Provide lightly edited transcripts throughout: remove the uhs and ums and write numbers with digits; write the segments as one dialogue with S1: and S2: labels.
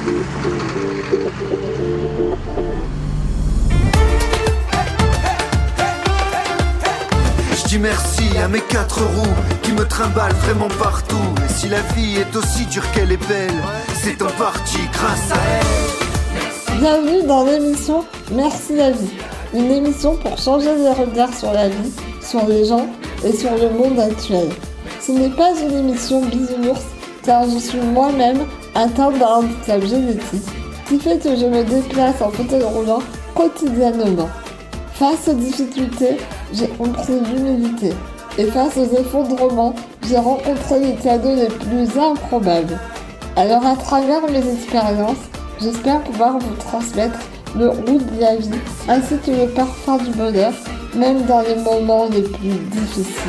S1: Je dis merci à mes 4 roues qui me trimballent vraiment partout. Et si la vie est aussi dure qu'elle est belle, c'est en partie grâce à elle.
S2: Bienvenue dans l'émission Merci la vie. Une émission pour changer les regards sur la vie, sur les gens et sur le monde actuel. Ce n'est pas une émission bisounours car je suis moi-même atteinte d'un handicap génétique qui fait que je me déplace en fauteuil roulant quotidiennement. Face aux difficultés, j'ai compris l'humilité. Et face aux effondrements, j'ai rencontré les cadeaux les plus improbables. Alors à travers mes expériences, j'espère pouvoir vous transmettre le goût de la vie ainsi que le parfum du bonheur, même dans les moments les plus difficiles.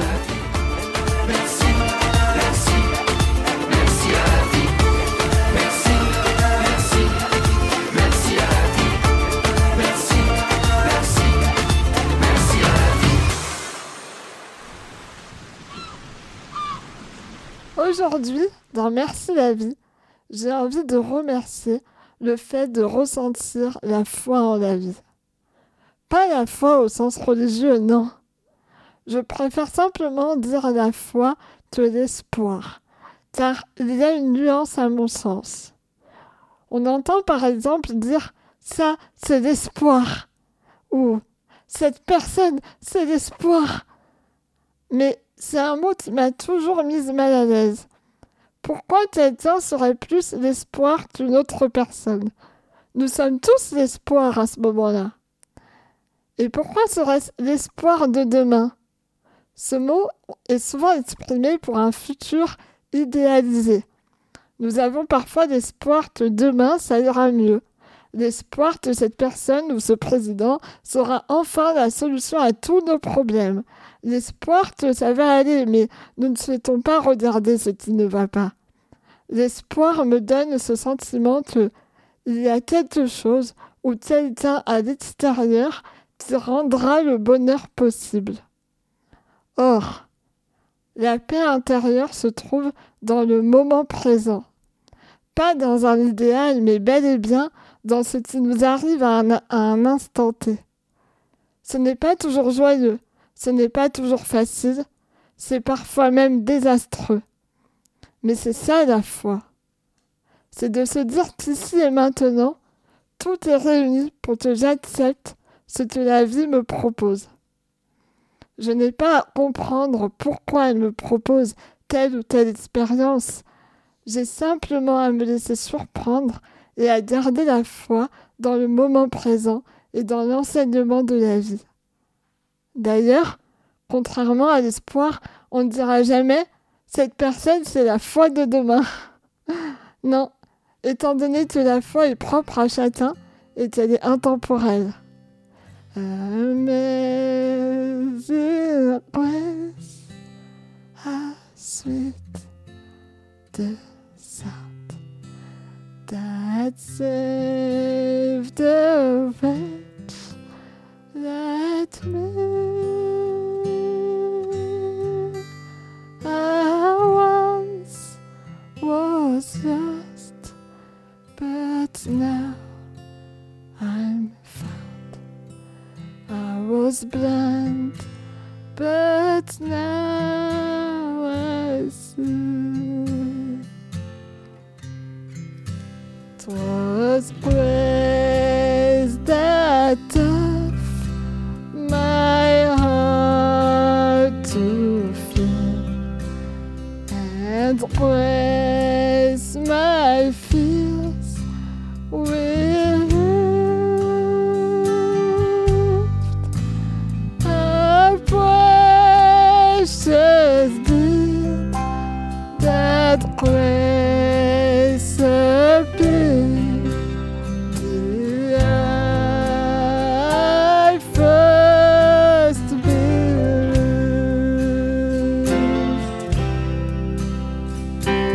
S2: Aujourd'hui, dans Merci la vie, j'ai envie de remercier le fait de ressentir la foi en la vie. Pas la foi au sens religieux, non. Je préfère simplement dire la foi que l'espoir, car il y a une nuance à mon sens. On entend par exemple dire « ça, c'est l'espoir » ou « cette personne, c'est l'espoir ». Mais c'est un mot qui m'a toujours mise mal à l'aise. Pourquoi quelqu'un serait plus l'espoir qu'une autre personne ? Nous sommes tous l'espoir à ce moment-là. Et pourquoi serait-ce l'espoir de demain ? Ce mot est souvent exprimé pour un futur idéalisé. Nous avons parfois l'espoir que demain, ça ira mieux. L'espoir que cette personne ou ce président saura enfin la solution à tous nos problèmes. L'espoir que ça va aller, mais nous ne souhaitons pas regarder ce qui ne va pas. L'espoir me donne ce sentiment qu'il y a quelque chose ou quelqu'un à l'extérieur qui rendra le bonheur possible. Or, la paix intérieure se trouve dans le moment présent. Pas dans un idéal, mais bel et bien dans ce qui nous arrive à un instant T. Ce n'est pas toujours joyeux, ce n'est pas toujours facile, c'est parfois même désastreux. Mais c'est ça la foi. C'est de se dire qu'ici et maintenant, tout est réuni pour que j'accepte ce que la vie me propose. Je n'ai pas à comprendre pourquoi elle me propose telle ou telle expérience. J'ai simplement à me laisser surprendre et à garder la foi dans le moment présent et dans l'enseignement de la vie. D'ailleurs, contrairement à l'espoir, on ne dira jamais « cette personne, c'est la foi de demain ». Non, étant donné que la foi est propre à chacun et qu'elle est intemporelle. Amazing grace, how sweet the sound that saved a wretch like me. I once was lost, but now I'm found. I was blind, but now I see. 'Twas grace that taught my heart to fear, and grace my fears relieved. A precious deed that grace appeared. I first believed.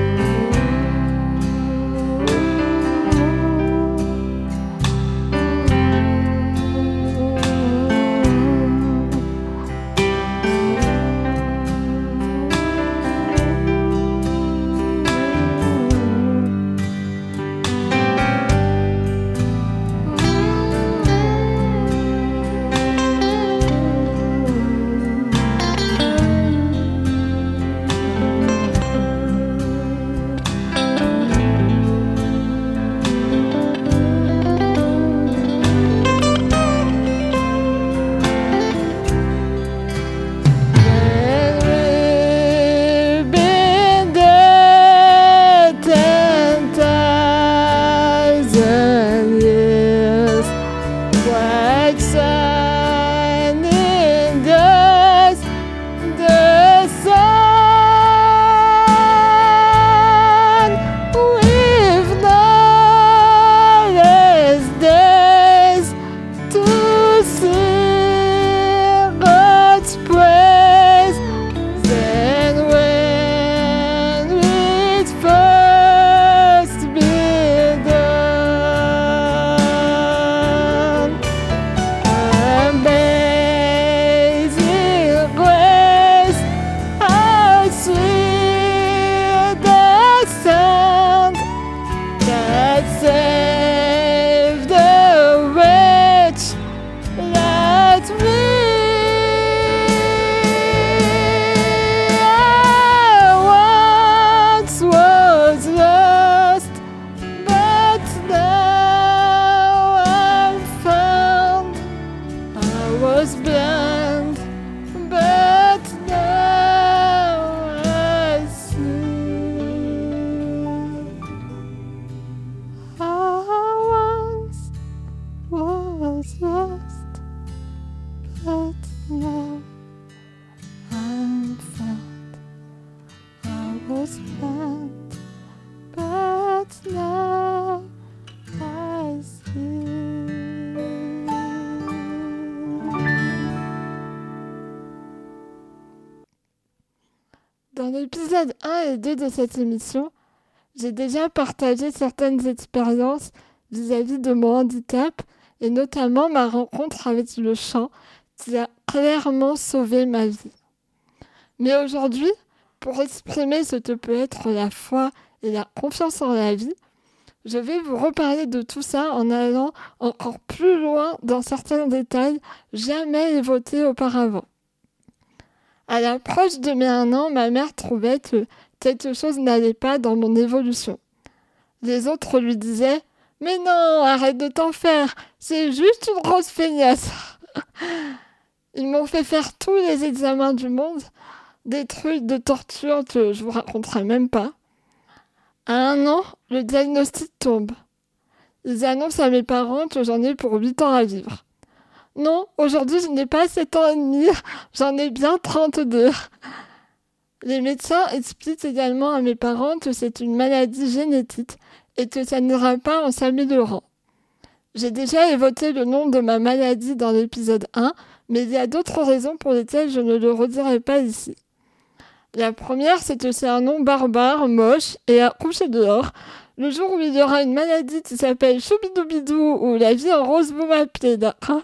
S2: l'épisode 1 et 2 de cette émission, j'ai déjà partagé certaines expériences vis-à-vis de mon handicap et notamment ma rencontre avec le chant qui a clairement sauvé ma vie. Mais aujourd'hui, pour exprimer ce que peut être la foi et la confiance en la vie, je vais vous reparler de tout ça en allant encore plus loin dans certains détails jamais évoqués auparavant. À l'approche de mes 1 an, ma mère trouvait que quelque chose n'allait pas dans mon évolution. Les autres lui disaient « Mais non, arrête de t'en faire, c'est juste une grosse feignasse !» Ils m'ont fait faire tous les examens du monde, des trucs de torture que je vous raconterai même pas. À 1 an, le diagnostic tombe. Ils annoncent à mes parents que j'en ai pour 8 ans à vivre. Non, aujourd'hui je n'ai pas 7 ans et demi, j'en ai bien 32. Les médecins expliquent également à mes parents que c'est une maladie génétique et que ça n'ira pas en s'améliorant. J'ai déjà évoqué le nom de ma maladie dans l'épisode 1, mais il y a d'autres raisons pour lesquelles je ne le redirai pas ici. La première, c'est que c'est un nom barbare, moche et à coucher dehors. Le jour où il y aura une maladie qui s'appelle Choubidoubidou ou la vie en rose, vous m'appelez, d'accord?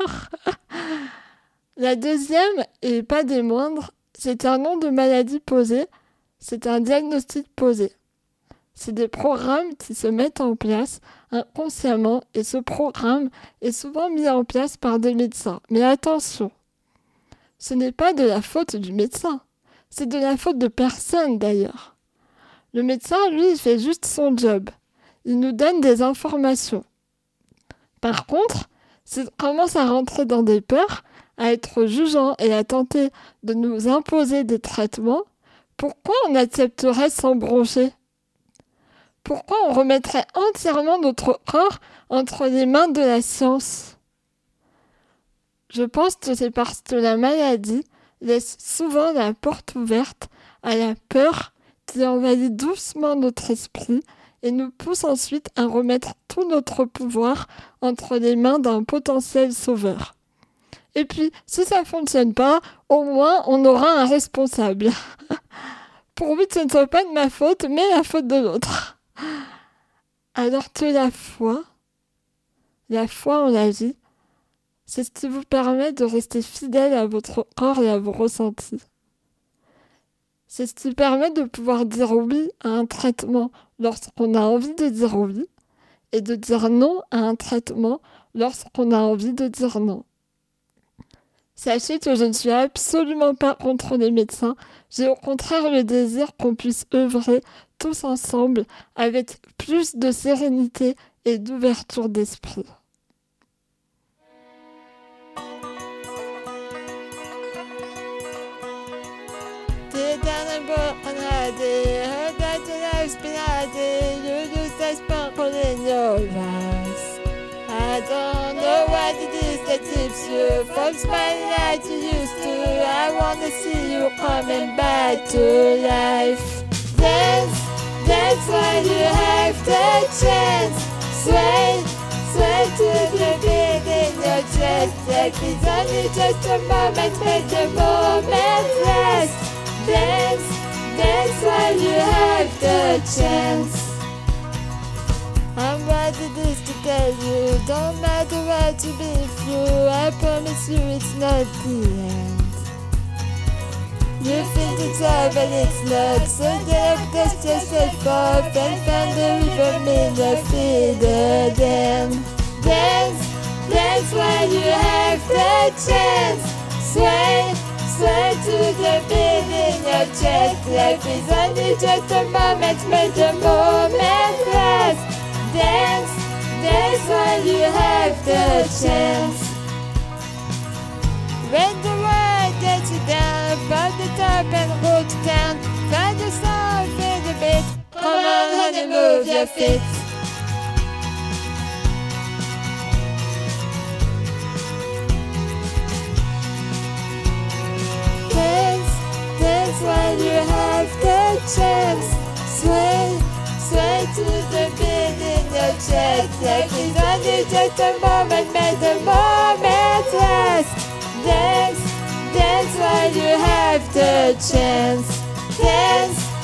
S2: La deuxième, et pas des moindres, c'est un nom de maladie posé, c'est un diagnostic posé. C'est des programmes qui se mettent en place inconsciemment et ce programme est souvent mis en place par des médecins. Mais attention, ce n'est pas de la faute du médecin, c'est de la faute de personne d'ailleurs. Le médecin, lui, il fait juste son job. Il nous donne des informations. Par contre, s'il commence à rentrer dans des peurs, à être jugeant et à tenter de nous imposer des traitements, pourquoi on accepterait sans broncher ? Pourquoi on remettrait entièrement notre corps entre les mains de la science ? Je pense que c'est parce que la maladie laisse souvent la porte ouverte à la peur qui envahit doucement notre esprit et nous pousse ensuite à remettre tout notre pouvoir entre les mains d'un potentiel sauveur. Et puis, si ça ne fonctionne pas, au moins on aura un responsable. Pourvu que ce ne soit pas de ma faute, mais la faute de l'autre. Alors que la foi en la vie, c'est ce qui vous permet de rester fidèle à votre corps et à vos ressentis. C'est ce qui permet de pouvoir dire oui à un traitement lorsqu'on a envie de dire oui et de dire non à un traitement lorsqu'on a envie de dire non. Sachez que je ne suis absolument pas contre les médecins, j'ai au contraire le désir qu'on puisse œuvrer tous ensemble avec plus de sérénité et d'ouverture d'esprit. I don't know what it is that keeps you from smiling like you used to. I wanna see you coming back to life. Dance, dance while you have the chance. Sway, sway to the beat in your chest. Like it's only just a moment, make the moment last. Dance, dance while you have the chance. I'm what it is to tell you, don't matter what you've been through, I promise you it's not the end. You think it's all but it's not, so get up, dust yourself off and find the rhythm in the feed again. Dance, dance while you have the chance. Sway, sway to the beat in your chest. Life is only just a moment, make the moment last. Dance, dance while you have the chance. When the world gets you down, from the top and roll to down, find the sound, fade a bit. Come on, honey, move your feet. Dance, dance while you have the chance. Sway, sway to the beat in your chest. Life is only just a moment, make the moment last. Dance, dance while you have the chance. Dance,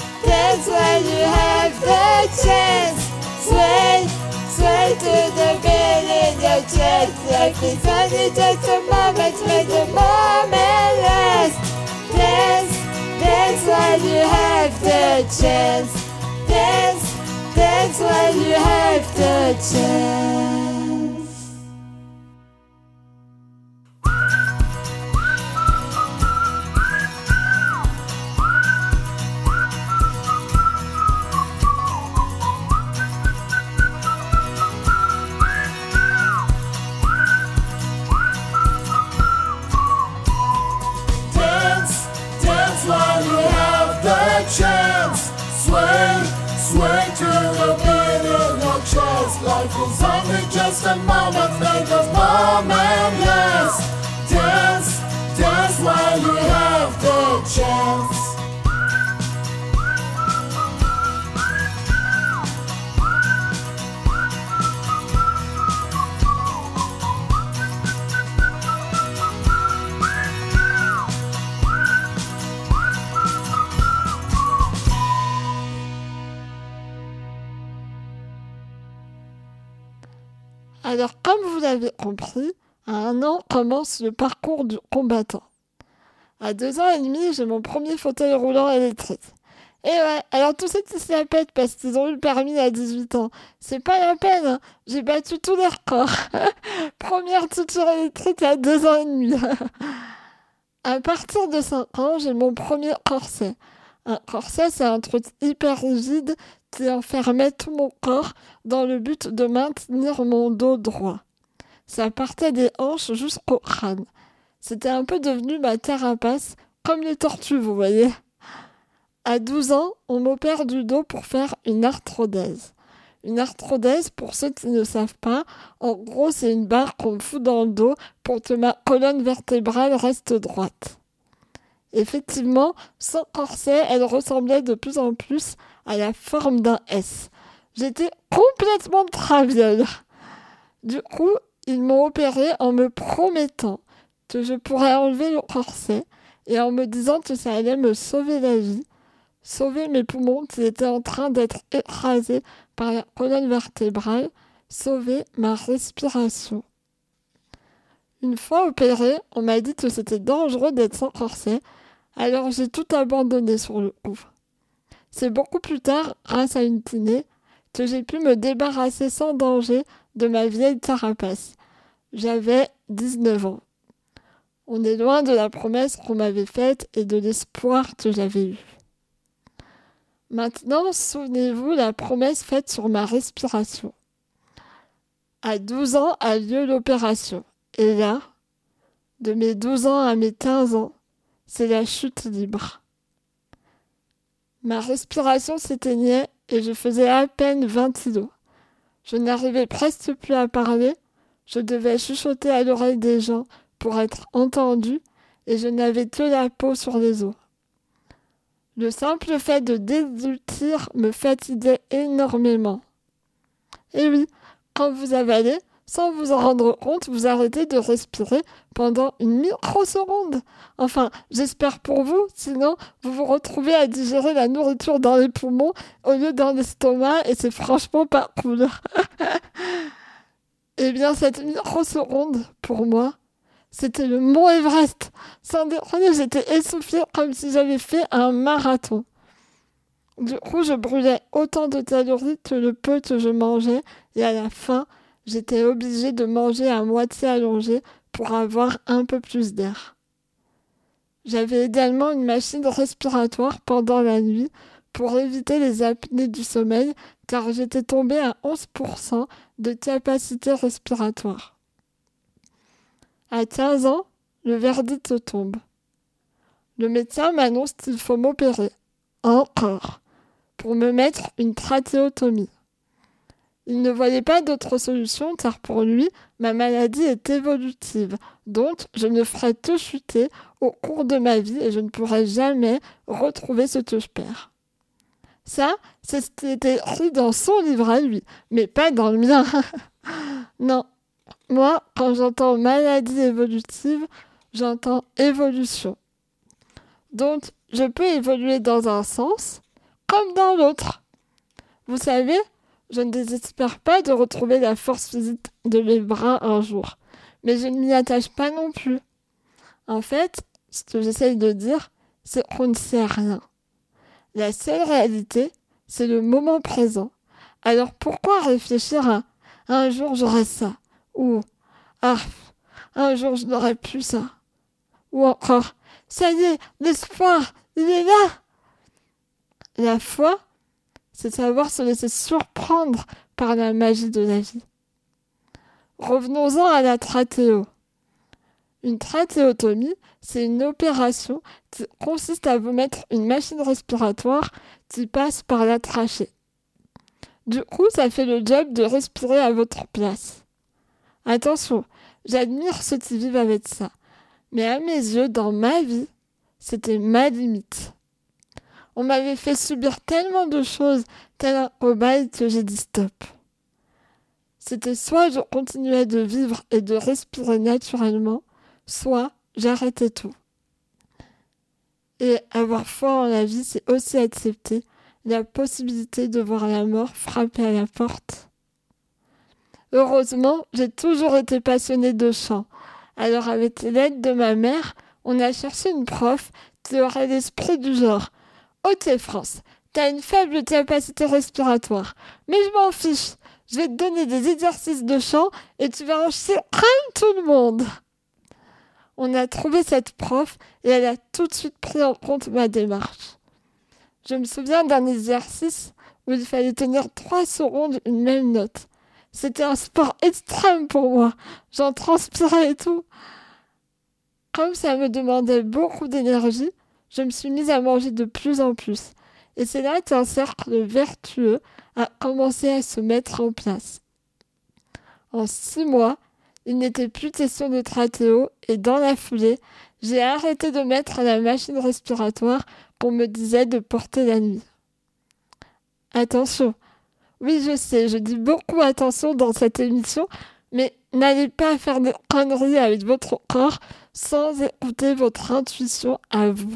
S2: dance while you have the chance. Sway, sway to the beat in your chest. Life is only just a moment, make the moment last. Dance, dance while you have the chance. Dance, dance while you have the chance.
S1: While you have the chance, sway, sway to the beat in your chest. Life is only just a moment, make the moment last. Dance, dance while you have the chance.
S2: Alors, comme vous l'avez compris, à 1 an commence le parcours du combattant. À 2 ans et demi, j'ai mon premier fauteuil roulant électrique. Et ouais, alors tous ceux qui se la pètent parce qu'ils ont eu le permis à 18 ans, c'est pas la peine, hein. J'ai battu tous les records. Première tuture électrique à 2 ans et demi. À partir de 5 ans, j'ai mon premier corset. Un corset, c'est un truc hyper rigide qui enfermait tout mon corps dans le but de maintenir mon dos droit. Ça partait des hanches jusqu'au crâne. C'était un peu devenu ma carapace, comme les tortues, vous voyez. À 12 ans, on m'opère du dos pour faire une arthrodèse. Une arthrodèse, pour ceux qui ne savent pas, en gros, c'est une barre qu'on me fout dans le dos pour que ma colonne vertébrale reste droite. Effectivement, sans corset, elle ressemblait de plus en plus à la forme d'un S. J'étais complètement traviole. Du coup, ils m'ont opéré en me promettant que je pourrais enlever le corset et en me disant que ça allait me sauver la vie, sauver mes poumons qui étaient en train d'être écrasés par la colonne vertébrale, sauver ma respiration. Une fois opérée, on m'a dit que c'était dangereux d'être sans corset, alors j'ai tout abandonné sur le coup. C'est beaucoup plus tard, grâce à une kiné, que j'ai pu me débarrasser sans danger de ma vieille carapace. J'avais 19 ans. On est loin de la promesse qu'on m'avait faite et de l'espoir que j'avais eu. Maintenant, souvenez-vous la promesse faite sur ma respiration. À 12 ans a lieu l'opération. Et là, de mes 12 ans à mes 15 ans, c'est la chute libre. Ma respiration s'éteignait et je faisais à peine 20 kilos. Je n'arrivais presque plus à parler, je devais chuchoter à l'oreille des gens pour être entendue et je n'avais que la peau sur les os. Le simple fait de déglutir me fatiguait énormément. Et oui, quand vous avalez, sans vous en rendre compte, vous arrêtez de respirer pendant une microseconde. Enfin, j'espère pour vous, sinon vous vous retrouvez à digérer la nourriture dans les poumons au lieu dans l'estomac et c'est franchement pas cool. Eh bien, cette microseconde, pour moi, c'était le mont Everest. Sans déconner, j'étais essoufflée comme si j'avais fait un marathon. Du coup, je brûlais autant de calories que le peu que je mangeais et à la fin, j'étais obligée de manger à moitié allongée pour avoir un peu plus d'air. J'avais également une machine respiratoire pendant la nuit pour éviter les apnées du sommeil car j'étais tombée à 11% de capacité respiratoire. À 15 ans, le verdict tombe. Le médecin m'annonce qu'il faut m'opérer, encore, pour me mettre une trachéotomie. Il ne voyait pas d'autre solution car pour lui, ma maladie est évolutive. Donc, je ne ferai que chuter au cours de ma vie et je ne pourrai jamais retrouver ce que je perds. Ça, c'est ce qui était écrit dans son livre à lui, mais pas dans le mien. Non, moi, quand j'entends maladie évolutive, j'entends évolution. Donc, je peux évoluer dans un sens, comme dans l'autre. Vous savez, je ne désespère pas de retrouver la force physique de mes bras un jour, mais je ne m'y attache pas non plus. En fait, ce que j'essaye de dire, c'est qu'on ne sait rien. La seule réalité, c'est le moment présent. Alors pourquoi réfléchir à un jour j'aurai ça, ou ah, un jour je n'aurai plus ça, ou encore ça y est, l'espoir, il est là. La foi, c'est savoir se laisser surprendre par la magie de la vie. Revenons-en à la trachéo. Une trachéotomie, c'est une opération qui consiste à vous mettre une machine respiratoire qui passe par la trachée. Du coup, ça fait le job de respirer à votre place. Attention, j'admire ceux qui vivent avec ça. Mais à mes yeux, dans ma vie, c'était ma limite. On m'avait fait subir tellement de choses, tel un cobaye, que j'ai dit stop. C'était soit je continuais de vivre et de respirer naturellement, soit j'arrêtais tout. Et avoir foi en la vie, c'est aussi accepter la possibilité de voir la mort frapper à la porte. Heureusement, j'ai toujours été passionnée de chant. Alors avec l'aide de ma mère, on a cherché une prof qui aurait l'esprit du genre « Ok France, t'as une faible capacité respiratoire, mais je m'en fiche. Je vais te donner des exercices de chant et tu vas en chier comme tout le monde. » On a trouvé cette prof et elle a tout de suite pris en compte ma démarche. Je me souviens d'un exercice où il fallait tenir 3 secondes une même note. C'était un sport extrême pour moi. J'en transpirais et tout. Comme ça me demandait beaucoup d'énergie, je me suis mise à manger de plus en plus. Et c'est là qu'un cercle vertueux a commencé à se mettre en place. En 6 mois, il n'était plus question de trachéo et dans la foulée, j'ai arrêté de mettre la machine respiratoire qu'on me disait de porter la nuit. Attention, oui je sais, je dis beaucoup attention dans cette émission, mais n'allez pas faire des conneries avec votre corps sans écouter votre intuition à vous.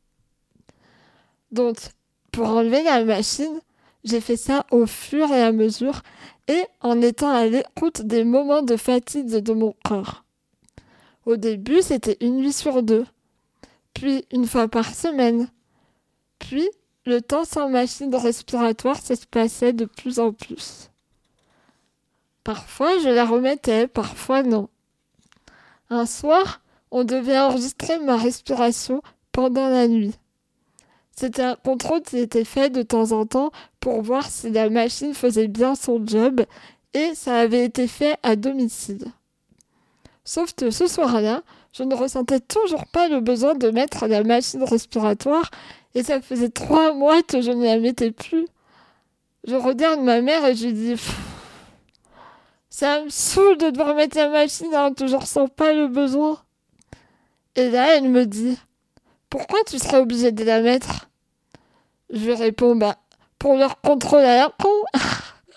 S2: Donc, pour enlever la machine, j'ai fait ça au fur et à mesure et en étant à l'écoute des moments de fatigue de mon corps. Au début, c'était 1 nuit sur 2, puis 1 fois par semaine. Puis, le temps sans machine respiratoire s'espaçait de plus en plus. Parfois, je la remettais, parfois non. Un soir, on devait enregistrer ma respiration pendant la nuit. C'était un contrôle qui était fait de temps en temps pour voir si la machine faisait bien son job et ça avait été fait à domicile. Sauf que ce soir-là, je ne ressentais toujours pas le besoin de mettre la machine respiratoire et ça faisait 3 mois que je ne la mettais plus. Je regarde ma mère et je lui dis « Ça me saoule de devoir mettre la machine alors que je ne ressens pas le besoin. » Et là, elle me dit « Pourquoi tu serais obligée de la mettre ?» Je lui réponds « Pour leur contrôle à la con. »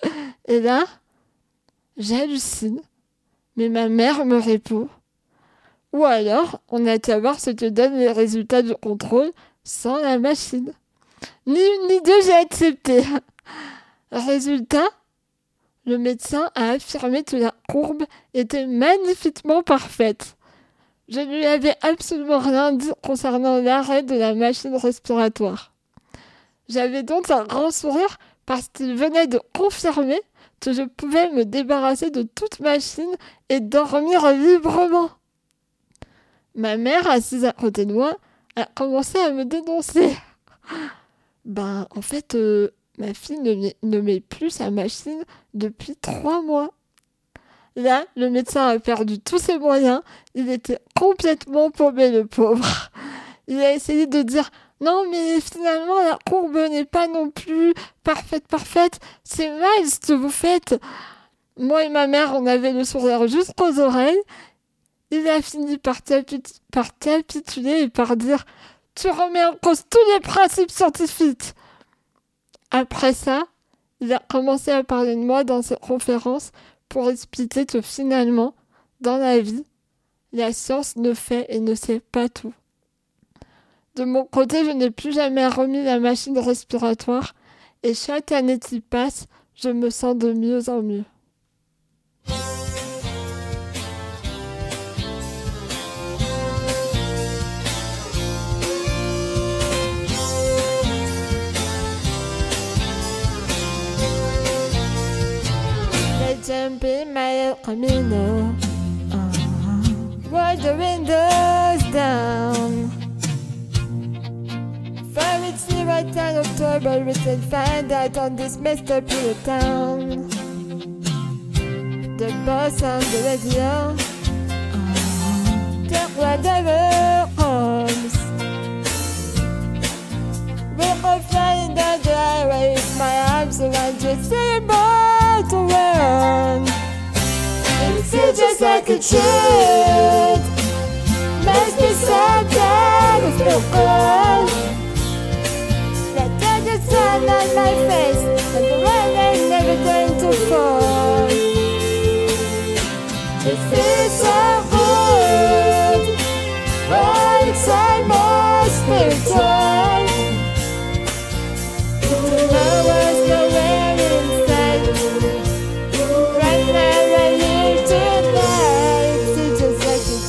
S2: Et là, j'hallucine. Mais ma mère me répond « Ou alors, on a qu'à voir ce que donnent les résultats du contrôle sans la machine. » Ni une ni deux, j'ai accepté. Résultat, le médecin a affirmé que la courbe était magnifiquement parfaite. Je ne lui avais absolument rien dit concernant l'arrêt de la machine respiratoire. J'avais donc un grand sourire parce qu'il venait de confirmer que je pouvais me débarrasser de toute machine et dormir librement. Ma mère, assise à côté de moi, a commencé à me dénoncer. En fait, ma fille ne met plus sa machine depuis 3 mois. Là, le médecin a perdu tous ses moyens. Il était complètement paumé, le pauvre. Il a essayé de dire « Non, mais finalement, la courbe n'est pas non plus parfaite. C'est mal ce que vous faites. » Moi et ma mère, on avait le sourire jusqu'aux oreilles. Il a fini par capituler et par dire « Tu remets en cause tous les principes scientifiques. » Après ça, il a commencé à parler de moi dans ses conférences pour expliquer que finalement, dans la vie, la science ne fait et ne sait pas tout. De mon côté, je n'ai plus jamais remis la machine respiratoire et chaque année qui passe, je me sens de mieux en mieux. Jump in my El Camino. Roll the windows down. Fire it's the right time of October, we can find out on this messed up little town. The boss on the radio. Take whatever comes. We'll go flying down the highway with my arms around you, saying about to run. It feels just like a truth. Must be so tired of the world. That the sun on my face, and the rain ain't never going to fall. It feels so good. Oh, it's almost spiritual. Tomorrow's nowhere in sight. Right now, right here tonight. It's just like a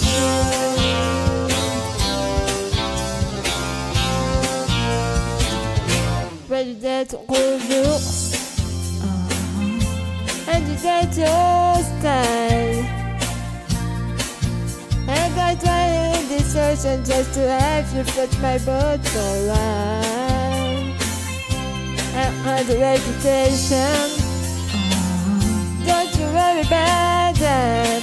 S2: dream. Ready that reverse. And you got your style. I got right in this ocean just to have you float my boat for a while. I had a reputation. Don't you worry about that.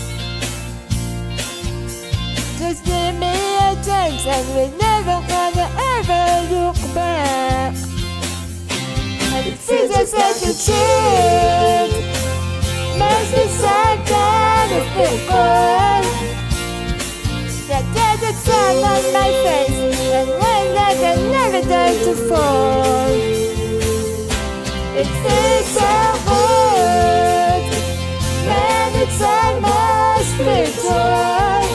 S2: Just give me a chance and we're never gonna ever look back. And it feels just like a truth. Must be some kind of people. That desert sun on my face and rain that can never dare to fall. It feels so good when it's almost spiritual.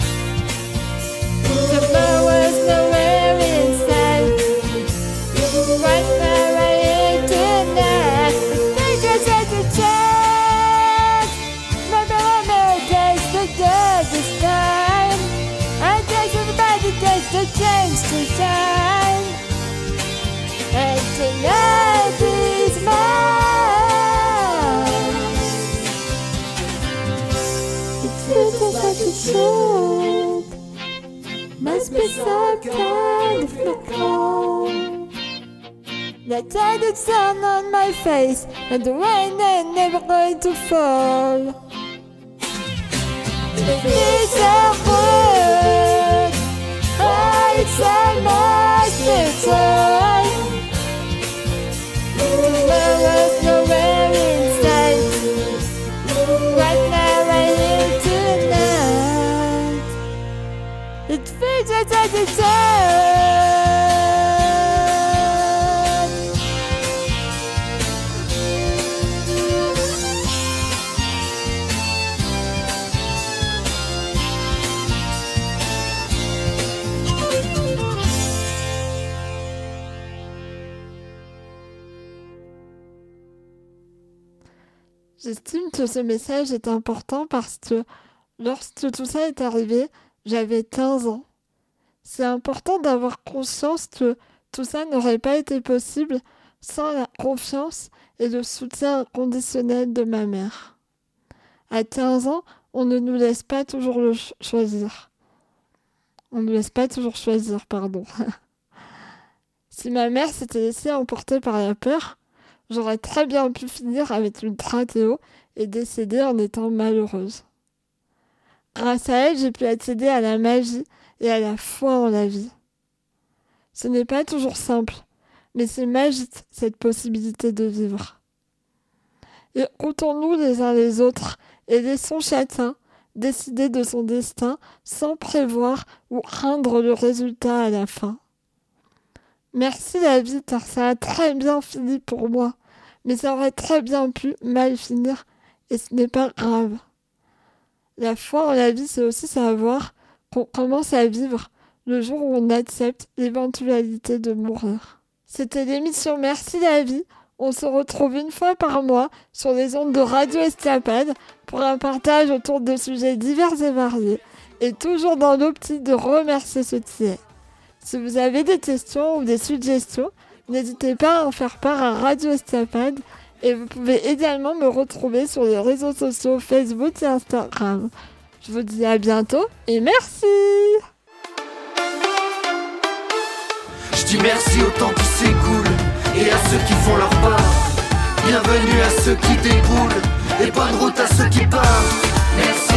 S2: Tomorrow's nowhere in sight. Right now, right here tonight. It's just as a chance. Remember days the darkest time. I guess everybody gets the chance to shine. And tonight is mine. It feels just like a truth. Must be some kind of miracle. That tidal sun on my face and the rain ain't never going to fall. It feels so good. Oh, it's almost spiritual. Tomorrow's nowhere in sight. Right now, right here tonight. It feels just like a time. J'estime que ce message est important parce que lorsque tout ça est arrivé, j'avais 15 ans. C'est important d'avoir conscience que tout ça n'aurait pas été possible sans la confiance et le soutien inconditionnel de ma mère. À 15 ans, on ne nous laisse pas toujours choisir. On ne nous laisse pas toujours choisir, pardon. Si ma mère s'était laissée emporter par la peur, j'aurais très bien pu finir avec une trachéo et décéder en étant malheureuse. Grâce à elle, j'ai pu accéder à la magie et à la foi en la vie. Ce n'est pas toujours simple, mais c'est magique cette possibilité de vivre. Écoutons-nous les uns les autres et laissons chacun décider de son destin sans prévoir ou craindre le résultat à la fin. Merci la vie car ça a très bien fini pour moi, mais ça aurait très bien pu mal finir et ce n'est pas grave. La foi en la vie, c'est aussi savoir qu'on commence à vivre le jour où on accepte l'éventualité de mourir. C'était l'émission Merci la vie. On se retrouve une fois par mois sur les ondes de Radio Estrapade pour un partage autour de sujets divers et variés, et toujours dans l'optique de remercier ce qui est. Si vous avez des questions ou des suggestions, n'hésitez pas à en faire part à Radio Estrapade, et vous pouvez également me retrouver sur les réseaux sociaux Facebook et Instagram. Je vous dis à bientôt et merci!
S3: Je dis merci au temps qui s'écoule et à ceux qui font leur part. Bienvenue à ceux qui déboulent et bonne route à ceux qui partent. Merci.